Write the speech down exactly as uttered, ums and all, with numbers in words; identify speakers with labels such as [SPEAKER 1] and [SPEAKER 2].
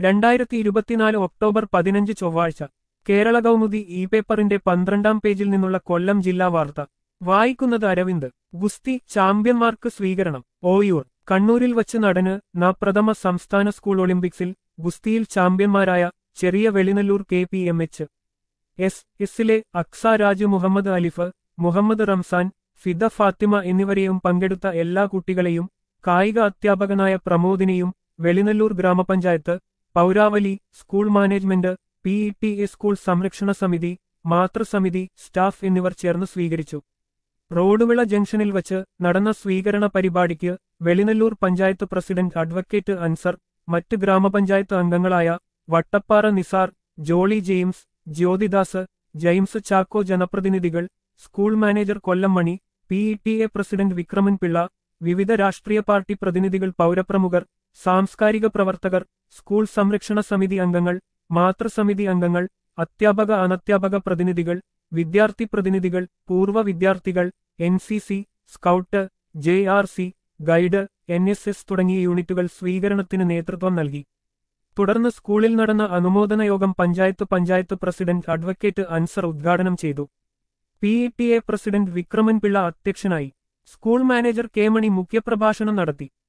[SPEAKER 1] രണ്ടായിരത്തി ഇരുപത്തിനാല് ഒക്ടോബർ പതിനഞ്ച് ചൊവ്വാഴ്ച കേരള കൗമുദി ഇ പേപ്പറിന്റെ പന്ത്രണ്ടാം പേജിൽ നിന്നുള്ള കൊല്ലം ജില്ലാ വാർത്ത വായിക്കുന്നത് അരവിന്ദ്. ഗുസ്തി ചാമ്പ്യന്മാർക്ക് സ്വീകരണം. ഓയൂർ കണ്ണൂരിൽ വച്ച് നടന് ന പ്രഥമ സംസ്ഥാന സ്കൂൾ ഒളിമ്പിക്സിൽ ഗുസ്തിയിൽ ചാമ്പ്യന്മാരായ ചെറിയ Velinalloor K P M H S എസിലെ അക്സ രാജു, മുഹമ്മദ് അലിഫ്, മുഹമ്മദ് റംസാൻ, ഫിദ ഫാത്തിമ എന്നിവരെയും പങ്കെടുത്ത എല്ലാ കുട്ടികളെയും കായിക അധ്യാപകനായ പ്രമോദിനെയും വെളിനല്ലൂർ ഗ്രാമപഞ്ചായത്ത്, പൗരാവലി school management, P E T A school സംരക്ഷണ സമിതി, മാതൃസമിതി സ്റ്റാഫ് എന്നിവർ ചേർന്ന് സ്വീകരിച്ചു. റോഡുവിള ജംഗ്ഷനിൽ വച്ച് നടന്ന സ്വീകരണ പരിപാടിക്ക് വെളിനല്ലൂർ പഞ്ചായത്ത് പ്രസിഡന്റ് അഡ്വക്കേറ്റ് അൻസർ, മറ്റ് ഗ്രാമപഞ്ചായത്ത് അംഗങ്ങളായ Vattappara Nisar, Jolly James, Jyothidas, James Chacko, ജനപ്രതിനിധികൾ, school manager Kollam Mani, P E T A president Vikraman Pillai, വിവിധ രാഷ്ട്രീയ പാർട്ടി പ്രതിനിധികൾ, പൗരപ്രമുഖർ, സാംസ്കാരിക പ്രവർത്തകർ, സ്കൂൾ സംരക്ഷണ സമിതി അംഗങ്ങൾ, മാതൃസമിതി അംഗങ്ങൾ, അധ്യാപക അനധ്യാപക പ്രതിനിധികൾ, വിദ്യാർത്ഥി പ്രതിനിധികൾ, പൂർവ്വ വിദ്യാർത്ഥികൾ, N C C, scout, J R C, guide, N S S തുടങ്ങിയ യൂണിറ്റുകൾ സ്വീകരണത്തിന് നേതൃത്വം നൽകി. തുടർന്ന് സ്കൂളിൽ നടന്ന അനുമോദന യോഗം പഞ്ചായത്ത് പഞ്ചായത്ത് പ്രസിഡന്റ് അഡ്വക്കേറ്റ് അൻസർ ഉദ്ഘാടനം ചെയ്തു. P E T A president Vikraman Pillai അധ്യക്ഷനായി. സ്കൂൾ മാനേജർ കെ മണി മുഖ്യപ്രഭാഷണം നടത്തി.